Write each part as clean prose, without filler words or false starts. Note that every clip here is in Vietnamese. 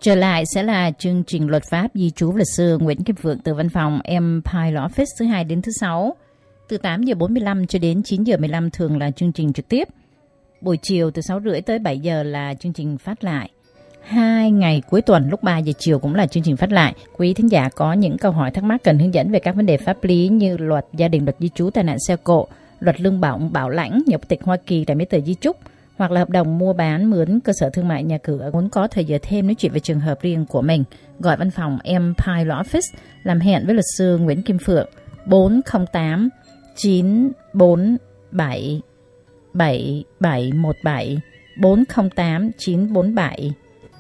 Trở lại sẽ là chương trình luật pháp di trú luật sư Nguyễn Kim Phượng từ văn phòng Empire Law Office thứ 2 đến thứ 6. Từ 8 giờ 45 cho đến 9 giờ 15 thường là chương trình trực tiếp. Buổi chiều từ 6 rưỡi tới 7 giờ là chương trình phát lại. 2 ngày cuối tuần lúc 3 giờ chiều cũng là chương trình phát lại. Quý thính giả có những câu hỏi thắc mắc cần hướng dẫn về các vấn đề pháp lý như luật gia đình, luật di trú, tai nạn xe cộ, luật lương bổng, bảo lãnh, nhập tịch Hoa Kỳ, đại miết tờ di chúc, hoặc là hợp đồng mua bán, mướn cơ sở thương mại, nhà cửa, muốn có thời giờ thêm nói chuyện về trường hợp riêng của mình, gọi văn phòng Empire Law Office, làm hẹn với luật sư Nguyễn Kim Phượng 408 947 7717 408 947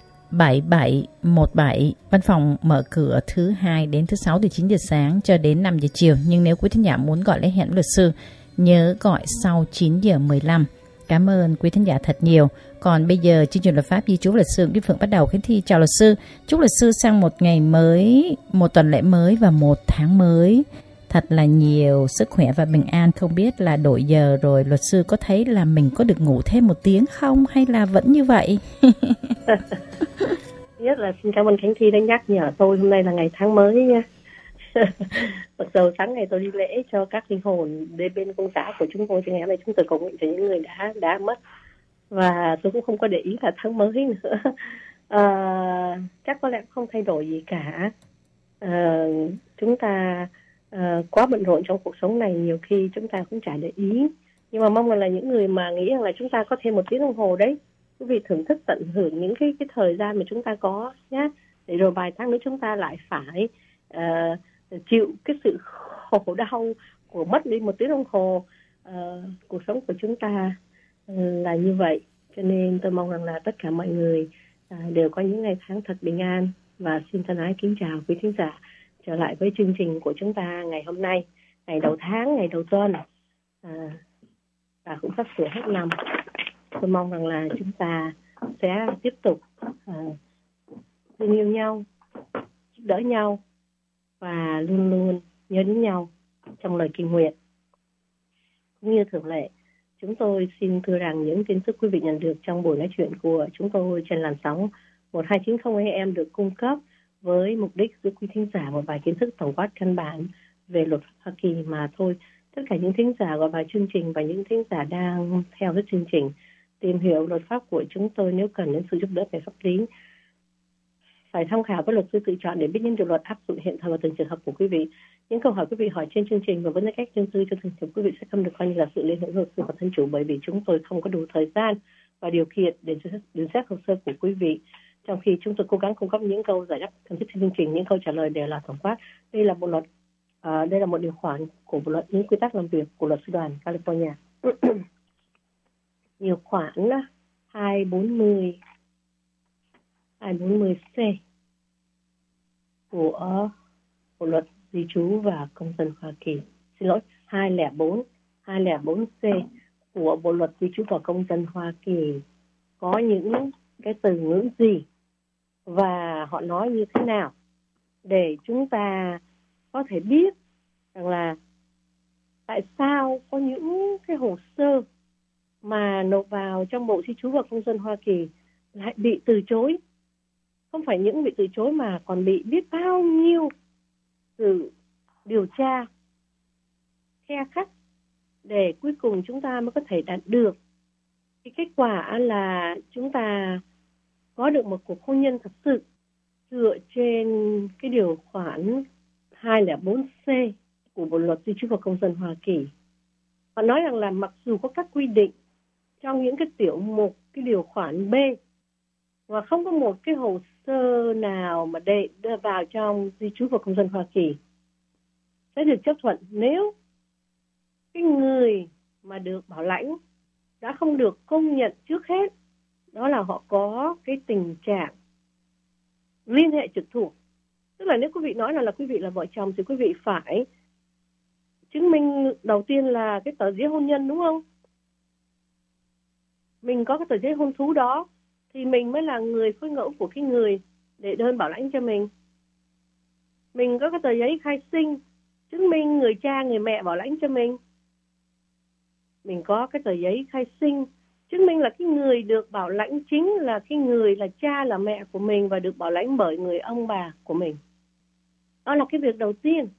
7717. Văn phòng mở cửa thứ 2 đến thứ 6 từ 9 giờ sáng cho đến 5 giờ chiều. Nhưng nếu quý thính giả muốn gọi lấy hẹn luật sư, nhớ gọi sau 9 giờ 15. Cảm ơn quý thính giả thật nhiều. Còn bây giờ chương trình luật pháp di trú luật sư Kim Phượng bắt đầu. Kính thi chào luật sư. Chúc luật sư sang một ngày mới, một tuần lễ mới và một tháng mới thật là nhiều sức khỏe và bình an. Không biết là đổi giờ rồi luật sư có thấy là mình có được ngủ thêm một tiếng không hay là vẫn như vậy? Nhất là xin cảm ơn Khánh Thi đã nhắc nhở tôi hôm nay là ngày tháng mới nha. Mặc dù sáng ngày tôi đi lễ cho các linh hồn đến bên công xã của chúng tôi, thì ngày hôm nay chúng tôi cầu nguyện cho những người đã mất, và tôi cũng không có để ý là tháng mới nữa. Chắc có lẽ không thay đổi gì cả. Chúng ta quá bận rộn trong cuộc sống này, nhiều khi chúng ta cũng chả để ý. Nhưng mà mong là những người mà nghĩ rằng là chúng ta có thêm một tiếng đồng hồ đấy, quý vị thưởng thức tận hưởng những cái thời gian mà chúng ta có nhé, để rồi vài tháng nữa chúng ta lại phải chịu cái sự khổ đau của mất đi một tiếng đồng hồ. Cuộc sống của chúng ta là như vậy, cho nên tôi mong rằng là tất cả mọi người đều có những ngày tháng thật bình an. Và xin thân ái kính chào quý thính giả trở lại với chương trình của chúng ta ngày hôm nay, ngày đầu tháng, ngày đầu tuần, và cũng sắp sửa hết năm. Tôi mong rằng là chúng ta sẽ tiếp tục thương yêu nhau, giúp đỡ nhau và luôn luôn nhớ đến nhau trong lời kinh nguyện. Cũng như thường lệ, chúng tôi xin thưa rằng những tin tức quý vị nhận được trong buổi nói chuyện của chúng tôi trên làn sóng 1290 AM được cung cấp với mục đích giúp quý thính giả một vài kiến thức tổng quát căn bản về luật pháp Hoa Kỳ mà thôi. Tất cả những thính giả gọi vào chương trình và những thính giả đang theo dõi chương trình tìm hiểu luật pháp của chúng tôi, nếu cần đến sự giúp đỡ về pháp lý, phải tham khảo với luật sư tự chọn để biết những điều luật áp dụng hiện thời vào từng trường hợp của quý vị. Những câu hỏi quý vị hỏi trên chương trình và vấn đề cách riêng tư cho từng trường hợp quý vị sẽ không được coi như là sự liên hệ luật sư và thân chủ, bởi vì chúng tôi không có đủ thời gian và điều kiện để xét hồ sơ của quý vị. Trong khi chúng tôi cố gắng cung cấp những câu giải đáp cần thiết trên chương trình, những câu trả lời đều là tổng quát. Đây là bộ luật, đây là một điều khoản của bộ luật những quy tắc làm việc của luật sư đoàn California. Điều khoản 240C của bộ luật di trú và công dân Hoa Kỳ. Xin lỗi, 204C của bộ luật di trú và công dân Hoa Kỳ có những cái từ ngữ gì và họ nói như thế nào, để chúng ta có thể biết rằng là tại sao có những cái hồ sơ mà nộp vào trong bộ di trú và công dân Hoa Kỳ lại bị từ chối. Không phải những bị từ chối mà còn bị biết bao nhiêu sự điều tra khe khắt để cuối cùng chúng ta mới có thể đạt được cái kết quả là chúng ta có được một cuộc hôn nhân thật sự dựa trên cái điều khoản 204C của bộ luật di trú và công dân Hoa Kỳ. Họ nói rằng là mặc dù có các quy định trong những cái tiểu mục, cái điều khoản B, và không có một cái hồ sơ nào mà để đưa vào trong di trú và công dân Hoa Kỳ sẽ được chấp thuận nếu cái người mà được bảo lãnh đã không được công nhận trước hết, đó là họ có cái tình trạng liên hệ trực thuộc. Tức là nếu quý vị nói là quý vị là vợ chồng thì quý vị phải chứng minh đầu tiên là cái tờ giấy hôn nhân, đúng không? Mình có cái tờ giấy hôn thú đó thì mình mới là người phối ngẫu của cái người để đơn bảo lãnh cho mình. Mình có cái tờ giấy khai sinh chứng minh người cha người mẹ bảo lãnh cho mình. Mình có cái tờ giấy khai sinh Chứng minh là cái người được bảo lãnh chính là cái người là cha là mẹ của mình và được bảo lãnh bởi người ông bà của mình. Đó là cái việc đầu tiên.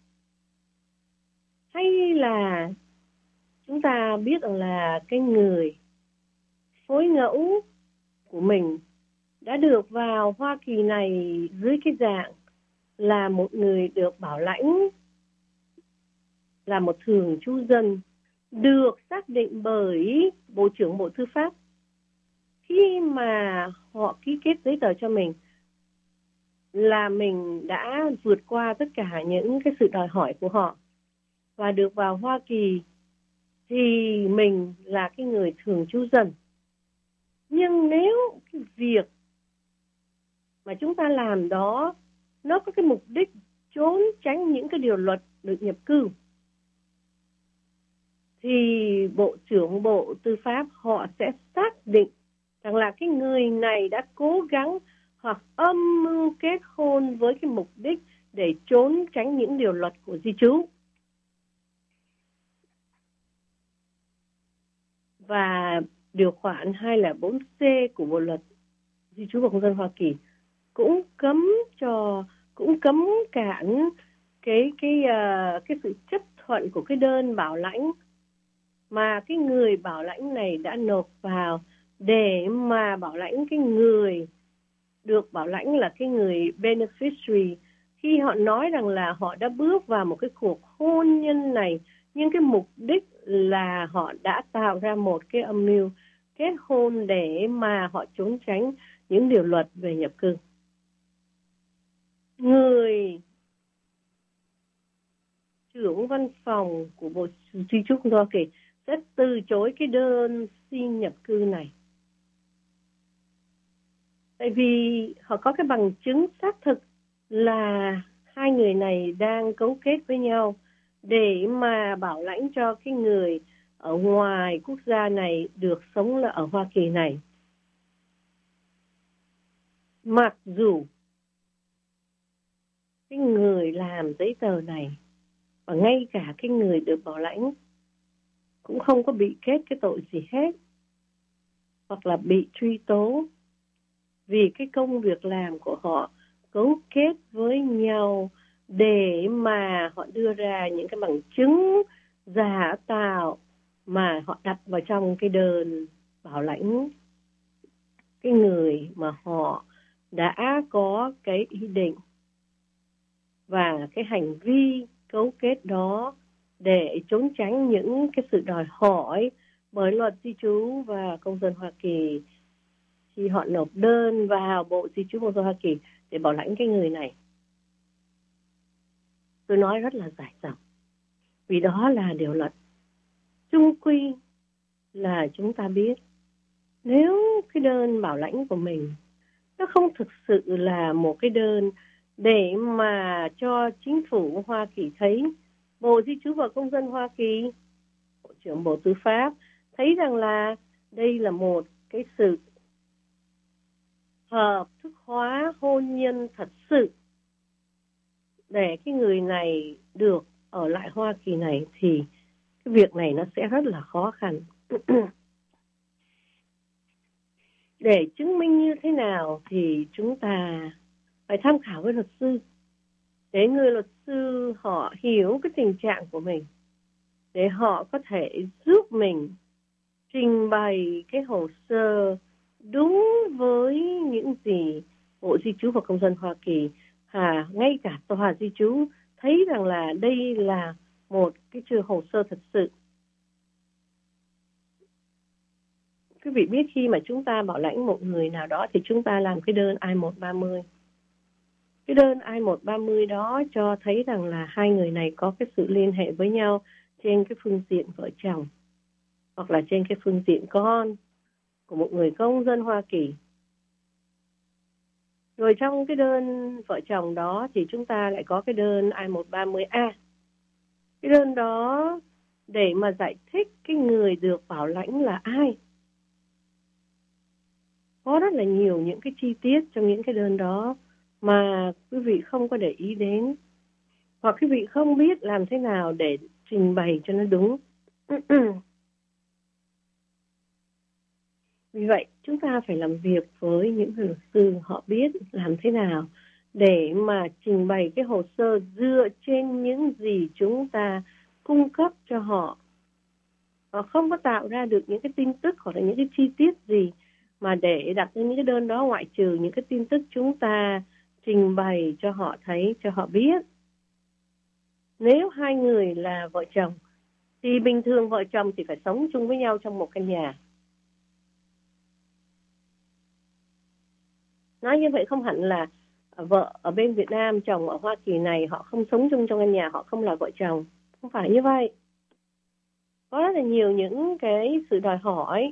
Hay là chúng ta biết rằng là cái người phối ngẫu của mình đã được vào Hoa Kỳ này dưới cái dạng là một người được bảo lãnh, là một thường trú dân, được xác định bởi Bộ trưởng Bộ Tư pháp. Khi mà họ ký kết giấy tờ cho mình là mình đã vượt qua tất cả những cái sự đòi hỏi của họ và được vào Hoa Kỳ, thì mình là cái người thường trú dân. Nhưng nếu cái việc mà chúng ta làm đó nó có cái mục đích trốn tránh những cái điều luật được nhập cư, thì Bộ trưởng Bộ Tư pháp họ sẽ xác định rằng là cái người này đã cố gắng hoặc âm mưu kết hôn với cái mục đích để trốn tránh những điều luật của di trú. Và điều khoản 204C của Bộ luật di trú và công dân Hoa Kỳ cũng cấm cản cái sự chấp thuận của cái đơn bảo lãnh mà cái người bảo lãnh này đã nộp vào để mà bảo lãnh cái người được bảo lãnh là cái người beneficiary, khi họ nói rằng là họ đã bước vào một cái cuộc hôn nhân này, nhưng cái mục đích là họ đã tạo ra một cái âm mưu kết hôn để mà họ trốn tránh những điều luật về nhập cư. Người trưởng văn phòng của Bộ Di trú Hoa Kỳ sẽ từ chối cái đơn xin nhập cư này. Tại vì họ có cái bằng chứng xác thực là hai người này đang cấu kết với nhau để mà bảo lãnh cho cái người ở ngoài quốc gia này được sống là ở Hoa Kỳ này. Mặc dù cái người làm giấy tờ này và ngay cả cái người được bảo lãnh cũng không có bị kết cái tội gì hết hoặc là bị truy tố, vì cái công việc làm của họ cấu kết với nhau để mà họ đưa ra những cái bằng chứng giả tạo mà họ đặt vào trong cái đơn bảo lãnh cái người mà họ đã có cái ý định và cái hành vi cấu kết đó để trốn tránh những cái sự đòi hỏi bởi luật di trú và công dân Hoa Kỳ khi họ nộp đơn vào Bộ Di trú công dân Hoa Kỳ để bảo lãnh cái người này. Tôi nói rất là dài dòng vì đó là điều luật. Chung quy là chúng ta biết nếu cái đơn bảo lãnh của mình nó không thực sự là một cái đơn để mà cho chính phủ Hoa Kỳ thấy, Bộ Di trú và công dân Hoa Kỳ, Bộ trưởng Bộ Tư pháp thấy rằng là đây là một cái sự hợp thức hóa hôn nhân thật sự để cái người này được ở lại Hoa Kỳ này, thì cái việc này nó sẽ rất là khó khăn. Để chứng minh như thế nào thì chúng ta phải tham khảo với luật sư, để người luật sư họ hiểu cái tình trạng của mình, để họ có thể giúp mình trình bày cái hồ sơ đúng với những gì Bộ Di trú và Công dân Hoa Kỳ, ngay cả Tòa Di trú thấy rằng là đây là một cái hồ sơ thật sự. Quý vị biết khi mà chúng ta bảo lãnh một người nào đó thì chúng ta làm cái đơn I-130. Cái đơn I-130 đó cho thấy rằng là hai người này có cái sự liên hệ với nhau trên cái phương diện vợ chồng hoặc là trên cái phương diện con của một người công dân Hoa Kỳ. Rồi trong cái đơn vợ chồng đó thì chúng ta lại có cái đơn I-130A. Cái đơn đó để mà giải thích cái người được bảo lãnh là ai. Có rất là nhiều những cái chi tiết trong những cái đơn đó mà quý vị không có để ý đến, hoặc quý vị không biết làm thế nào để trình bày cho nó đúng. Vì vậy, chúng ta phải làm việc với những người luật sư họ biết làm thế nào để mà trình bày cái hồ sơ dựa trên những gì chúng ta cung cấp cho họ. Họ không có tạo ra được những cái tin tức hoặc là những cái chi tiết gì mà để đặt lên những cái đơn đó, ngoại trừ những cái tin tức chúng ta trình bày cho họ thấy, cho họ biết. Nếu hai người là vợ chồng thì bình thường vợ chồng thì phải sống chung với nhau trong một căn nhà. Nói như vậy không hẳn là vợ ở bên Việt Nam, chồng ở Hoa Kỳ này họ không sống chung trong căn nhà, họ không là vợ chồng. Không phải như vậy. Có rất là nhiều những cái sự đòi hỏi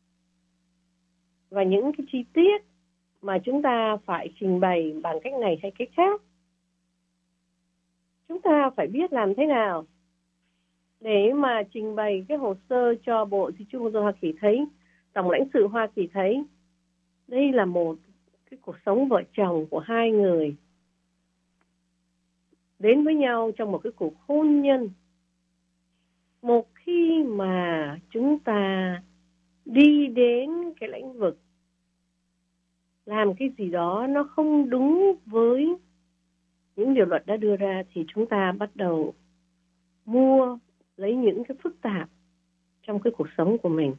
và những cái chi tiết mà chúng ta phải trình bày bằng cách này hay cách khác. Chúng ta phải biết làm thế nào để mà trình bày cái hồ sơ cho Bộ Di trú Công dân Hoa Kỳ thấy, Tổng lãnh sự Hoa Kỳ thấy. Đây là một cái cuộc sống vợ chồng của hai người đến với nhau trong một cái cuộc hôn nhân. Một khi mà chúng ta đi đến cái lĩnh vực làm cái gì đó nó không đúng với những điều luật đã đưa ra thì chúng ta bắt đầu mua lấy những cái phức tạp trong cái cuộc sống của mình.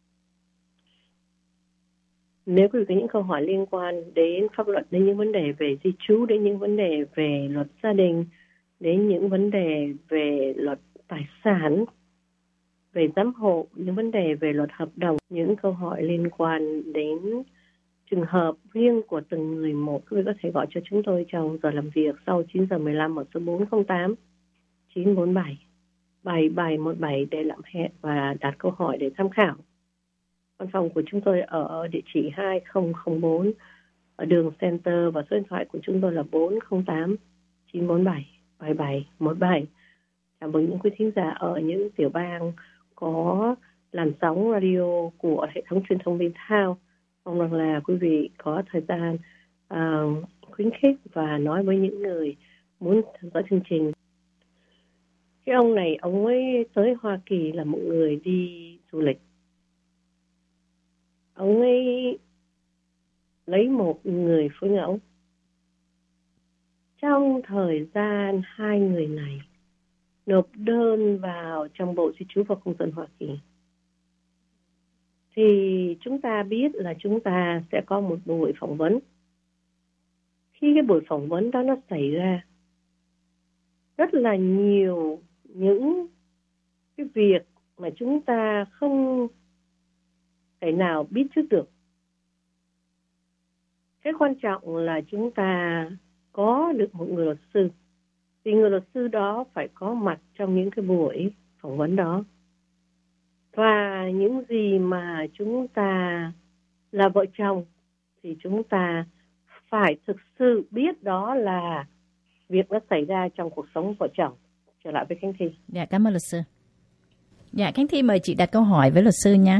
Nếu quý vị có những câu hỏi liên quan đến pháp luật, đến những vấn đề về di trú, đến những vấn đề về luật gia đình, đến những vấn đề về luật tài sản, về giám hộ, những vấn đề về luật hợp đồng, những câu hỏi liên quan đến trường hợp riêng của từng người một, quý vị có thể gọi cho chúng tôi trong giờ làm việc sau 9 giờ 15 ở số 408 947 7717 để làm hẹn và đặt câu hỏi để tham khảo. Văn phòng của chúng tôi ở địa chỉ 2004 ở đường Center và số điện thoại của chúng tôi là 408 947 7717. Chào mừng những quý thính giả ở những tiểu bang có làn sóng radio của hệ thống truyền thông Viên Thao. Mong rằng là quý vị có thời gian khuyến khích và nói với những người muốn theo dõi chương trình. Cái ông này, ông ấy tới Hoa Kỳ là một người đi du lịch. Ông ấy lấy một người phối ngẫu. Trong thời gian hai người này nộp đơn vào trong Bộ Di trú và Công dân Hoa Kỳ, thì chúng ta biết là chúng ta sẽ có một buổi phỏng vấn. Khi cái buổi phỏng vấn đó nó xảy ra, rất là nhiều những cái việc mà chúng ta không thể nào biết trước được. Cái quan trọng là chúng ta có được một người luật sư, thì người luật sư đó phải có mặt trong những cái buổi phỏng vấn đó. Và những gì mà chúng ta là vợ chồng thì chúng ta phải thực sự biết đó là việc nó xảy ra trong cuộc sống vợ chồng. Trở lại với Khánh Thi. Dạ, cảm ơn luật sư. Dạ, Khánh Thi mời chị đặt câu hỏi với luật sư nhé.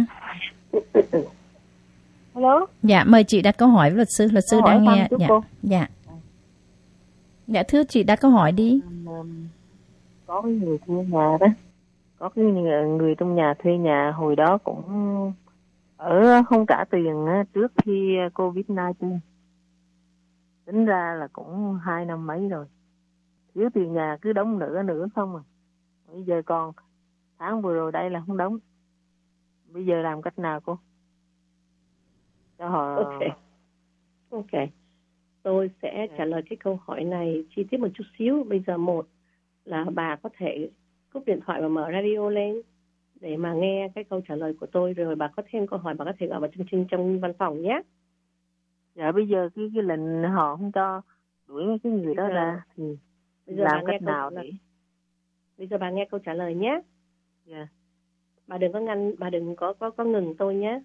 Hello? Dạ, mời chị đặt câu hỏi với luật sư. Luật sư đang nghe. Dạ. Cô. Dạ. Dạ, thưa chị đặt câu hỏi đi. Có cái người thuê nhà đó. Có cái người trong nhà thuê nhà hồi đó cũng ở không trả tiền trước khi Covid-19. Tính ra là cũng 2 năm mấy rồi. Thiếu tiền nhà cứ đóng nữa xong rồi. Bây giờ còn tháng vừa rồi đây là không đóng. Bây giờ làm cách nào cô? Cho họ... Ok. Tôi sẽ trả lời cái câu hỏi này chi tiết một chút xíu. Bây giờ một là bà có thể cúp điện thoại và mở radio lên để mà nghe cái câu trả lời của tôi, rồi bà có thêm câu hỏi bà có thể gọi vào chương trình trong văn phòng nhé. Dạ bây giờ cái lệnh họ không cho đuổi cái người đó ra thì bây giờ làm cách nào để... Bây giờ bà nghe câu trả lời nhé. Dạ. Bà đừng có ngăn, bà đừng có ngừng tôi nhé.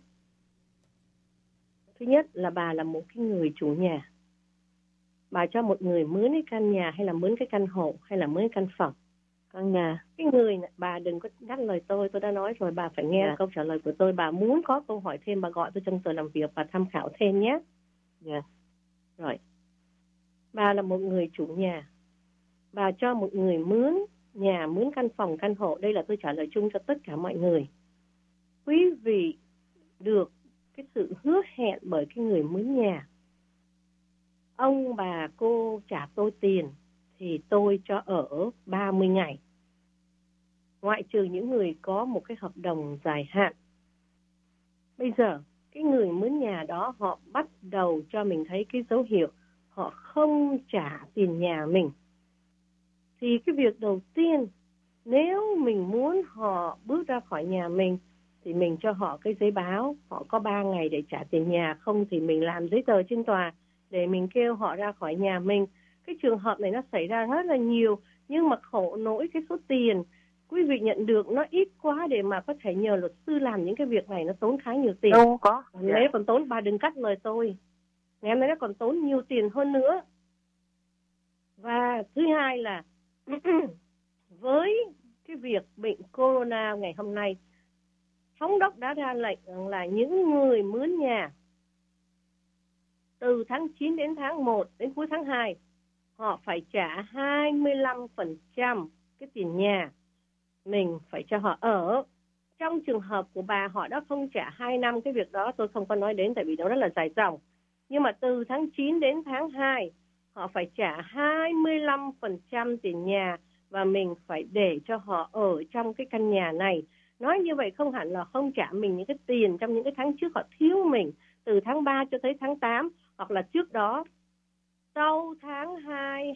Thứ nhất là bà là một cái người chủ nhà. Bà cho một người mướn cái căn nhà hay là mướn cái căn hộ hay là mướn cái căn phòng? Căn nhà. Cái người này, bà đừng có ngắt lời tôi đã nói rồi, bà phải nghe câu trả lời của tôi. Bà muốn có câu hỏi thêm bà gọi tôi trong giờ làm việc và tham khảo thêm nhé. Dạ. Rồi. Bà là một người chủ nhà. Bà cho một người mướn nhà, mướn căn phòng, căn hộ. Đây là tôi trả lời chung cho tất cả mọi người. Quý vị được cái sự hứa hẹn bởi cái người mướn nhà. Ông bà cô trả tôi tiền thì tôi cho ở 30 ngày. Ngoại trừ những người có một cái hợp đồng dài hạn. Bây giờ, cái người mướn nhà đó họ bắt đầu cho mình thấy cái dấu hiệu họ không trả tiền nhà mình. Thì cái việc đầu tiên, nếu mình muốn họ bước ra khỏi nhà mình thì mình cho họ cái giấy báo, họ có 3 ngày để trả tiền nhà, không thì mình làm giấy tờ trên tòa để mình kêu họ ra khỏi nhà mình. Cái trường hợp này nó xảy ra rất là nhiều, nhưng mà khổ nỗi cái số tiền quý vị nhận được nó ít quá để mà có thể nhờ luật sư làm những cái việc này, nó tốn khá nhiều tiền. Đâu có. Nếu còn tốn, bà đừng cắt lời tôi. Ngày hôm nay nó còn tốn nhiều tiền hơn nữa. Và thứ hai là với cái việc bệnh corona ngày hôm nay, thống đốc đã ra lệnh là những người mướn nhà từ tháng 9 đến tháng 1 đến cuối tháng 2 họ phải trả 25% cái tiền nhà mình phải cho họ ở. Trong trường hợp của bà, họ đã không trả 2 năm, cái việc đó tôi không có nói đến tại vì nó rất là dài dòng. Nhưng mà từ tháng 9 đến tháng 2 họ phải trả 25% tiền nhà và mình phải để cho họ ở trong cái căn nhà này. Nói như vậy không hẳn là không trả mình những cái tiền trong những cái tháng trước họ thiếu mình, từ tháng 3 cho tới tháng 8, hoặc là trước đó. Sau tháng 2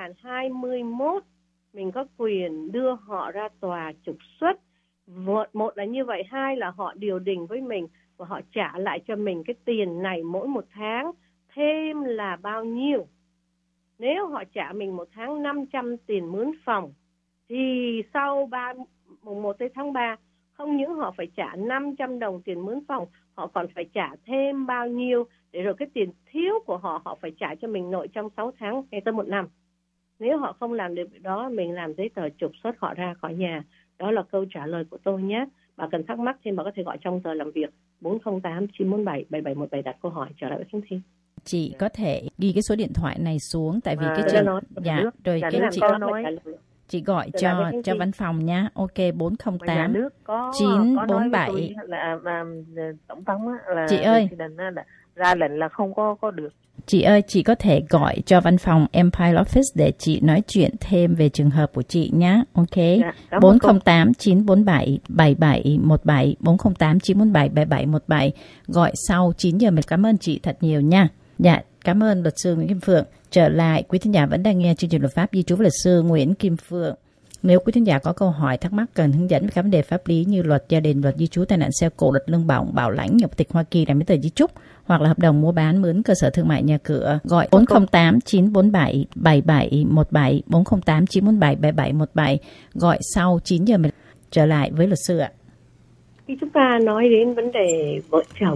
2021, mình có quyền đưa họ ra tòa trục xuất. Một là như vậy, hai là họ điều đình với mình và họ trả lại cho mình cái tiền này mỗi một tháng, thêm là bao nhiêu. Nếu họ trả mình một tháng 500 tiền mướn phòng, thì sau mùng 1 tới tháng 3, không những họ phải trả 500 đồng tiền mướn phòng, họ còn phải trả thêm bao nhiêu, để rồi cái tiền thiếu của họ, họ phải trả cho mình nội trong 6 tháng hay tới 1 năm. Nếu họ không làm được đó, mình làm giấy tờ trục xuất họ ra khỏi nhà. Đó là câu trả lời của tôi nhé. Bà cần thắc mắc thêm, bà có thể gọi trong giờ làm việc 408 947 7717 đặt câu hỏi. Trở lại với Khánh Thi. Chị có thể ghi cái số điện thoại này xuống, tại vì cái trường rồi cái chị gọi cho văn phòng nha. Ok, 408 947 là tổng thống là chị ơi là ra lệnh là không có được. Chị ơi, chị có thể gọi cho văn phòng Empire Office để chị nói chuyện thêm về trường hợp của chị nhé. Ok. 408 947 7717 408 947 7717. Gọi sau 9 giờ. Mình cảm ơn chị thật nhiều nha. Dạ, cảm ơn luật sư Nguyễn Kim Phượng. Trở lại, quý thính giả vẫn đang nghe chương trình luật pháp di trú với luật sư Nguyễn Kim Phượng. Nếu quý thính giả có câu hỏi thắc mắc cần hướng dẫn về các vấn đề pháp lý như luật gia đình, luật di trú, tai nạn xe cộ, luật lương bổng, bảo lãnh, nhập tịch Hoa Kỳ, làm giấy tờ di chúc hoặc là hợp đồng mua bán mướn cơ sở thương mại nhà cửa, gọi 408 947 7717 408 947 7717, gọi sau 9 giờ. Mình trở lại với luật sư ạ. Khi chúng ta nói đến vấn đề vợ chồng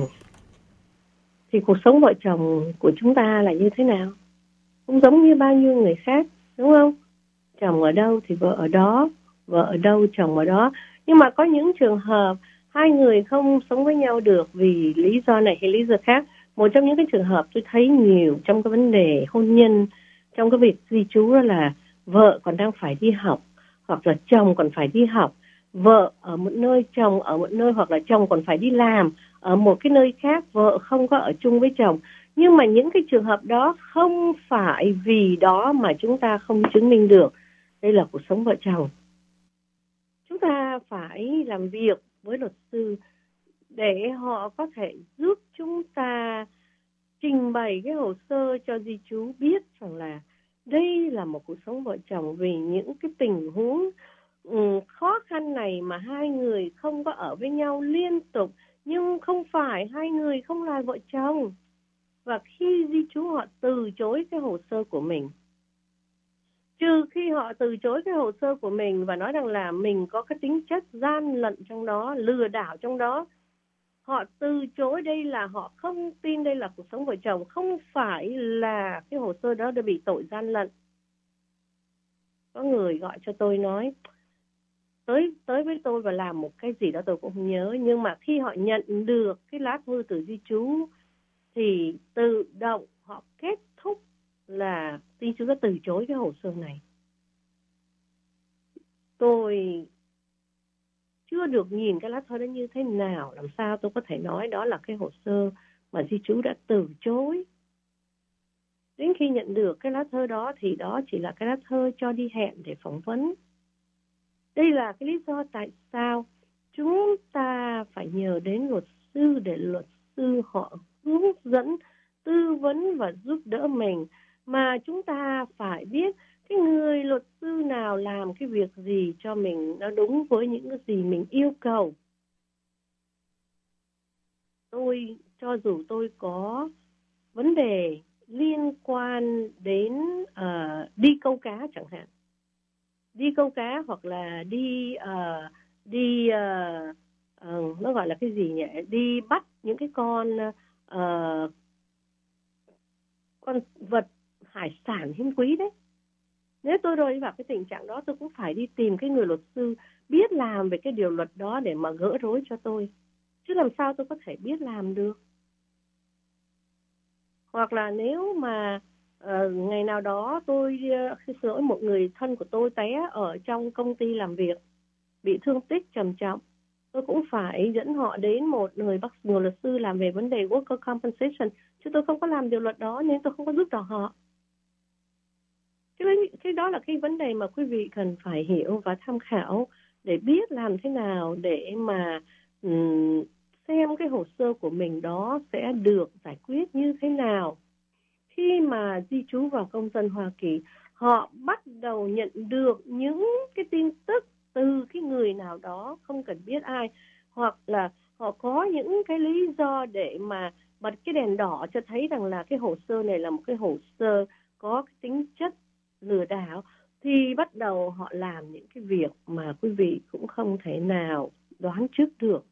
thì cuộc sống vợ chồng của chúng ta là như thế nào? Cũng giống như bao nhiêu người khác, đúng không? Chồng ở đâu thì vợ ở đó, vợ ở đâu chồng ở đó. Nhưng mà có những trường hợp hai người không sống với nhau được vì lý do này hay lý do khác. Một trong những cái trường hợp tôi thấy nhiều trong cái vấn đề hôn nhân, trong cái việc di trú, đó là vợ còn đang phải đi học, hoặc là chồng còn phải đi học. Vợ ở một nơi, chồng ở một nơi, hoặc là chồng còn phải đi làm ở một cái nơi khác, vợ không có ở chung với chồng. Nhưng mà những cái trường hợp đó không phải vì đó mà chúng ta không chứng minh được đây là cuộc sống vợ chồng. Chúng ta phải làm việc với luật sư để họ có thể giúp chúng ta trình bày cái hồ sơ cho di trú biết rằng là đây là một cuộc sống vợ chồng, vì những cái tình huống khó khăn này mà hai người không có ở với nhau liên tục, nhưng không phải hai người không là vợ chồng. Và khi di trú họ từ chối cái hồ sơ của mình, trừ khi họ từ chối cái hồ sơ của mình và nói rằng là mình có cái tính chất gian lận trong đó, lừa đảo trong đó, họ từ chối, đây là họ không tin đây là cuộc sống vợ chồng, không phải là cái hồ sơ đó đã bị tội gian lận. Có người gọi cho tôi nói tới với tôi và làm một cái gì đó tôi cũng không nhớ, nhưng mà khi họ nhận được cái lá thư từ di trú thì tự động họ kết thúc là di trú đã từ chối cái hồ sơ này. Tôi chưa được nhìn cái lá thư đó như thế nào, làm sao tôi có thể nói đó là cái hồ sơ mà di trú đã từ chối. Đến khi nhận được cái lá thư đó thì đó chỉ là cái lá thư cho đi hẹn để phỏng vấn. Đây là cái lý do tại sao chúng ta phải nhờ đến luật sư để luật sư họ hướng dẫn, tư vấn và giúp đỡ mình. Mà chúng ta phải biết cái người luật sư nào làm cái việc gì cho mình nó đúng với những cái gì mình yêu cầu. Cho dù tôi có vấn đề liên quan đến đi câu cá chẳng hạn, đi câu cá hoặc là nó gọi là cái gì nhỉ, đi bắt những cái con vật hải sản hiếm quý đấy. Nếu tôi rơi vào cái tình trạng đó, tôi cũng phải đi tìm cái người luật sư biết làm về cái điều luật đó để mà gỡ rối cho tôi, chứ làm sao tôi có thể biết làm được. Hoặc là nếu mà ngày nào đó tôi lỗi một người thân của tôi té ở trong công ty làm việc, bị thương tích trầm trọng, tôi cũng phải dẫn họ đến một người luật sư làm về vấn đề worker compensation, chứ tôi không có làm điều luật đó nên tôi không có giúp đỡ họ. Cái đó là cái vấn đề mà quý vị cần phải hiểu và tham khảo để biết làm thế nào để mà xem cái hồ sơ của mình đó sẽ được giải quyết như thế nào. Khi mà di trú vào công dân Hoa Kỳ, họ bắt đầu nhận được những cái tin tức từ cái người nào đó, không cần biết ai, hoặc là họ có những cái lý do để mà bật cái đèn đỏ cho thấy rằng là cái hồ sơ này là một cái hồ sơ có cái tính chất lừa đảo, thì bắt đầu họ làm những cái việc mà quý vị cũng không thể nào đoán trước được.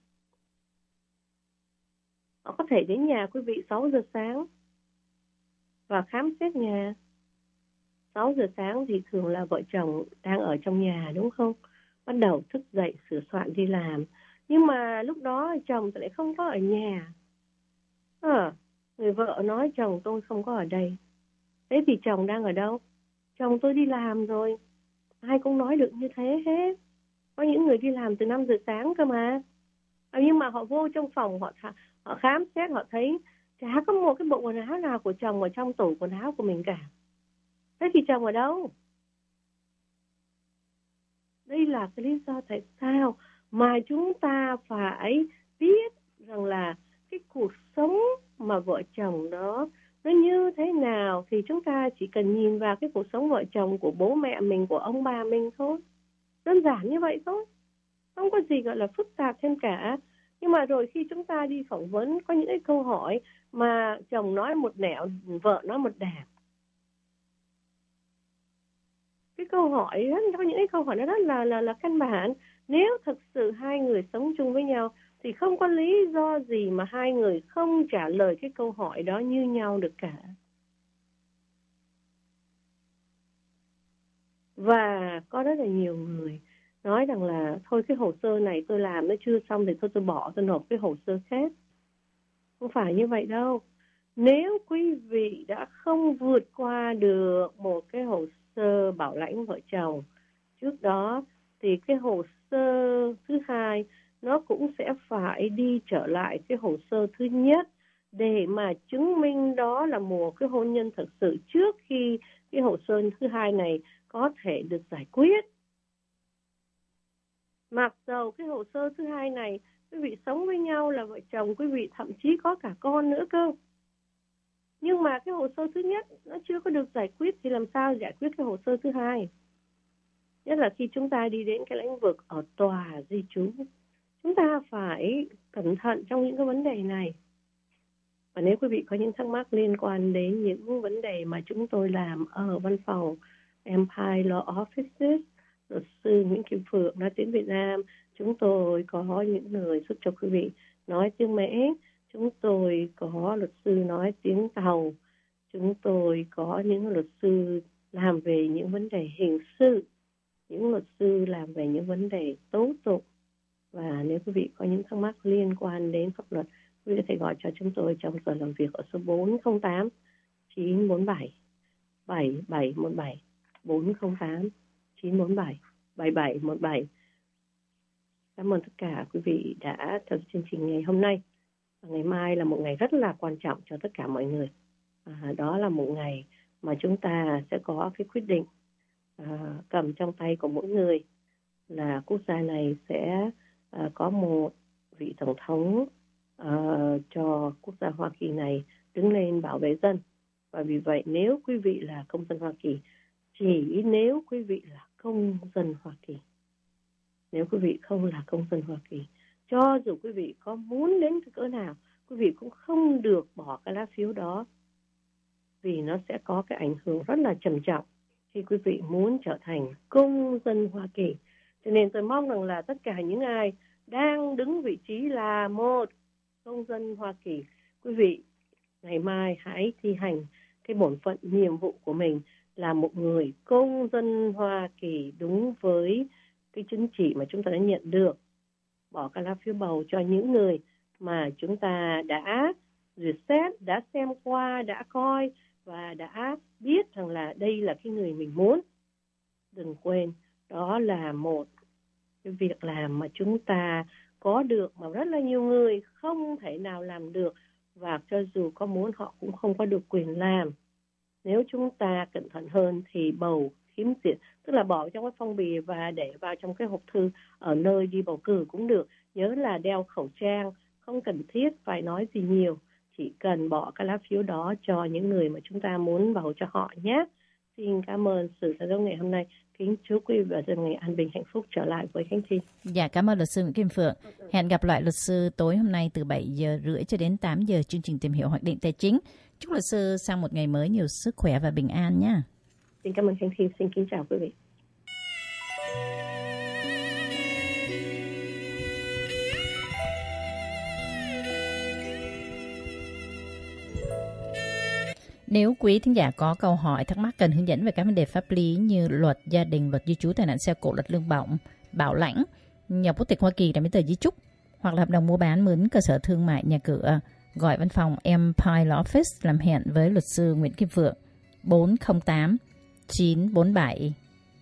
Họ có thể đến nhà quý vị 6 giờ sáng và khám xét nhà. 6 giờ sáng thì thường là vợ chồng đang ở trong nhà đúng không? Bắt đầu thức dậy sửa soạn đi làm. Nhưng mà lúc đó chồng lại không có ở nhà. Người vợ nói chồng tôi không có ở đây. Thế thì chồng đang ở đâu? Chồng tôi đi làm rồi. Ai cũng nói được như thế hết. Có những người đi làm từ 5 giờ sáng cơ mà. Nhưng mà họ vô trong phòng, họ khám xét, họ thấy chả có một cái bộ quần áo nào của chồng ở trong tủ quần áo của mình cả. Thế thì chồng ở đâu? Đây là cái lý do tại sao mà chúng ta phải biết rằng là cái cuộc sống mà vợ chồng đó nó như thế nào, thì chúng ta chỉ cần nhìn vào cái cuộc sống vợ chồng của bố mẹ mình, của ông bà mình thôi. Đơn giản như vậy thôi. Không có gì gọi là phức tạp thêm cả. Nhưng mà rồi khi chúng ta đi phỏng vấn, có những cái câu hỏi mà chồng nói một nẻo, vợ nói một đàng. Cái câu hỏi đó, có những cái câu hỏi đó rất là căn bản. Nếu thực sự hai người sống chung với nhau thì không có lý do gì mà hai người không trả lời cái câu hỏi đó như nhau được cả. Và có rất là nhiều người nói rằng là thôi cái hồ sơ này tôi làm nó chưa xong thì thôi tôi bỏ, tôi nộp cái hồ sơ khác. Không phải như vậy đâu. Nếu quý vị đã không vượt qua được một cái hồ sơ bảo lãnh vợ chồng trước đó, thì cái hồ sơ thứ hai nó cũng sẽ phải đi trở lại cái hồ sơ thứ nhất để mà chứng minh đó là một cái hôn nhân thực sự trước khi cái hồ sơ thứ hai này có thể được giải quyết. Mặc dầu cái hồ sơ thứ hai này quý vị sống với nhau là vợ chồng, quý vị thậm chí có cả con nữa cơ. Nhưng mà cái hồ sơ thứ nhất nó chưa có được giải quyết thì làm sao giải quyết cái hồ sơ thứ hai? Nhất là khi chúng ta đi đến cái lĩnh vực ở tòa di trú, chúng ta phải cẩn thận trong những cái vấn đề này. Và nếu quý vị có những thắc mắc liên quan đến những vấn đề mà chúng tôi làm ở văn phòng Empire Law Offices, luật sư Nguyễn Kim Phượng nói tiếng Việt Nam, chúng tôi có những người giúp cho quý vị nói tiếng Mễ, chúng tôi có luật sư nói tiếng Tàu, chúng tôi có những luật sư làm về những vấn đề hình sự, những luật sư làm về những vấn đề tố tụng. Và nếu quý vị có những thắc mắc liên quan đến pháp luật, quý vị có thể gọi cho chúng tôi trong giờ làm việc ở số 408 947 7717, 408 947 7717. Cảm ơn tất cả quý vị đã theo chương trình ngày hôm nay. Ngày mai là một ngày rất là quan trọng cho tất cả mọi người. Đó là một ngày mà chúng ta sẽ có cái quyết định cầm trong tay của mỗi người là quốc gia này sẽ có một vị tổng thống cho quốc gia Hoa Kỳ này đứng lên bảo vệ dân. Và vì vậy nếu quý vị là công dân Hoa Kỳ, chỉ nếu quý vị là công dân Hoa Kỳ, nếu quý vị không là công dân Hoa Kỳ, cho dù quý vị có muốn đến cái cỡ nào, quý vị cũng không được bỏ cái lá phiếu đó, vì nó sẽ có cái ảnh hưởng rất là trầm trọng khi quý vị muốn trở thành công dân Hoa Kỳ. Cho nên tôi mong rằng là tất cả những ai đang đứng vị trí là một công dân Hoa Kỳ, quý vị ngày mai hãy thi hành cái bổn phận nhiệm vụ của mình là một người công dân Hoa Kỳ đúng với cái chứng chỉ mà chúng ta đã nhận được. Bỏ cái lá phiếu bầu cho những người mà chúng ta đã duyệt xét, đã xem qua, đã coi và đã biết rằng là đây là cái người mình muốn. Đừng quên, đó là một cái việc làm mà chúng ta có được mà rất là nhiều người không thể nào làm được, và cho dù có muốn họ cũng không có được quyền làm. Nếu chúng ta cẩn thận hơn thì bầu khiếm diện, tức là bỏ trong cái phong bì và để vào trong cái hộp thư ở nơi đi bầu cử cũng được. Nhớ là đeo khẩu trang, không cần thiết phải nói gì nhiều, chỉ cần bỏ cái lá phiếu đó cho những người mà chúng ta muốn bầu cho họ nhé. Xin cảm ơn sự theo dõi ngày hôm nay. Kính chúc quý vị và dân ngày an bình hạnh phúc trở lại với Khánh Thi. Dạ, cảm ơn luật sư Nguyễn Kim Phượng. Hẹn gặp lại luật sư tối hôm nay từ 7:30 cho đến 8 giờ chương trình Tìm hiểu hoạch định tài chính. Chúc luật sư sang một ngày mới nhiều sức khỏe và bình an nhé. Xin cảm ơn Khánh Thi. Xin kính chào quý vị. Nếu quý thính giả có câu hỏi, thắc mắc cần hướng dẫn về các vấn đề pháp lý như luật gia đình, luật di trú, tai nạn xe cộ, luật lương bổng, bảo lãnh, nhập quốc tịch Hoa Kỳ, làm giấy tờ di chúc hoặc là hợp đồng mua bán mướn cơ sở thương mại nhà cửa, gọi văn phòng Empire Law Office làm hẹn với luật sư Nguyễn Kim Phượng 408 947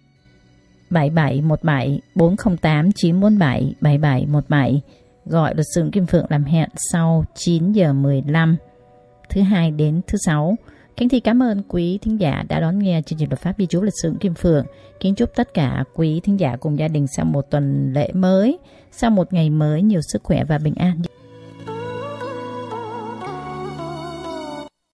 7717 408 947 7717. Gọi luật sư Nguyễn Kim Phượng làm hẹn sau 9:15 thứ Hai đến thứ Sáu. Khánh Thi cảm ơn quý thính giả đã đón nghe chương trình luật pháp di trú luật sư Nguyễn Kim Phượng. Kính chúc tất cả quý thính giả cùng gia đình sau một tuần lễ mới, sau một ngày mới nhiều sức khỏe và bình an.